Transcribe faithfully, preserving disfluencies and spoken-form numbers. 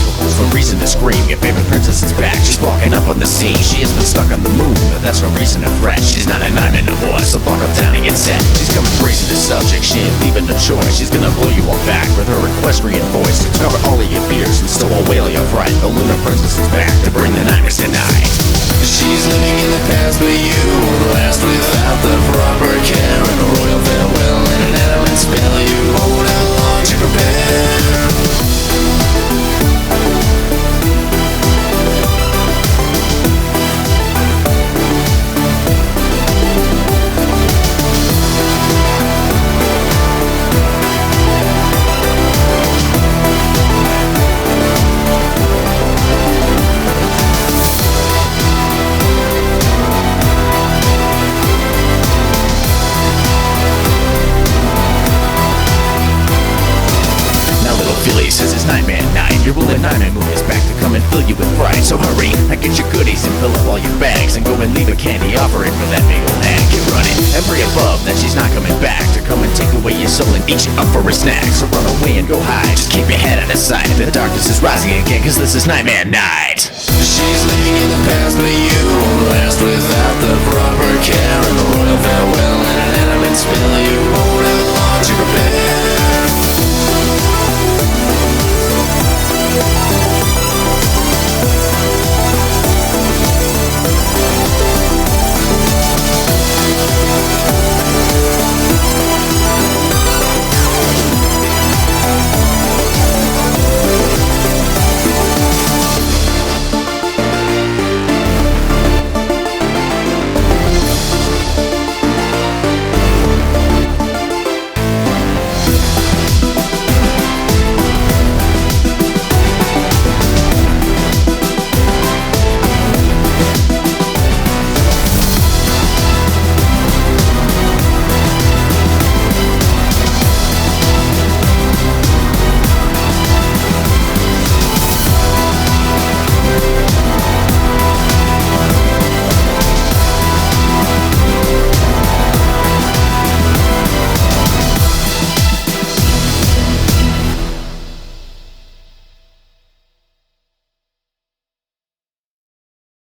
No reason to scream, your favorite princess is back. She's walking up on the scene, she has been stuck on the moon, but that's no reason to fret. She's not a nine anymore, so buck up down and get set. She's coming crazy the subject, she ain't leaving the choice. She's gonna blow you all back with her equestrian voice to cover all of your fears and still wail your fright. The lunar princess is back to bring the nightmares tonight. She's living in the past, but you won't last without the proper care and a royal farewell and an adamant spell. You won't have long to prepare. Says it's Nightmare Night. Your ruling nightmare moon is back to come and fill you with fright. So hurry, I get your goodies and fill up all your bags, and go and leave a candy offering for that big old hag. Get running and pray above that she's not coming back to come and take away your soul and eat you up for a snack. So run away and go hide, just keep your head out of sight. The darkness is rising again, cause this is Nightmare Night. She's living in the past, but you won't last without the proper care and a royal farewell and an adamant spell. You won't have long to prepare.